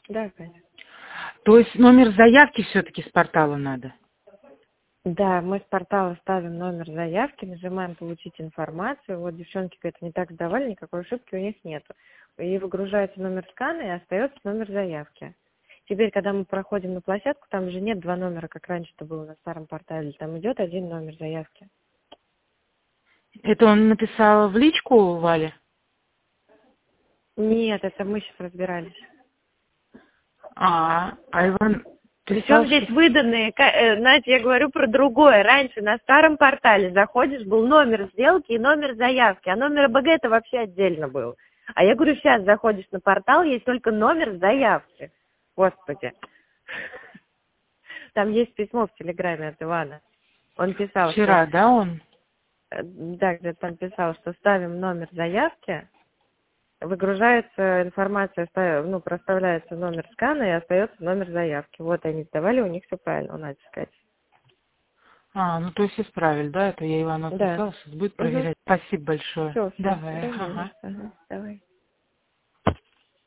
Да, конечно. То есть номер заявки все-таки с портала надо? Да, мы с портала ставим номер заявки, нажимаем «Получить информацию». Вот девчонки говорят, не так сдавали, никакой ошибки у них нету. И выгружается номер скана, и остается номер заявки. Теперь, когда мы проходим на площадку, там же нет два номера, как раньше это было на старом портале. Там идет один номер заявки. Это он написал в личку Вале? Нет, это мы сейчас разбирались. А Иван Причем писал, здесь что... выданные, знаете, я говорю про другое. Раньше на старом портале заходишь, был номер сделки и номер заявки, а номер БГ это вообще отдельно был. А я говорю, сейчас заходишь на портал, есть только номер заявки. Господи. Там есть письмо в Телеграме от Ивана. Он писал, что... Вчера, да, он? Да, где-то там писал, что ставим номер заявки, выгружается информация, ну, проставляется номер скана и остается номер заявки. Вот они сдавали, у них все правильно, надо сказать. Ну то есть исправили, да? Это я Ивану Да. отписала, сейчас будет Угу. проверять. Спасибо большое. Все, все. Давай, Да, не за ага. что. Ага. Давай.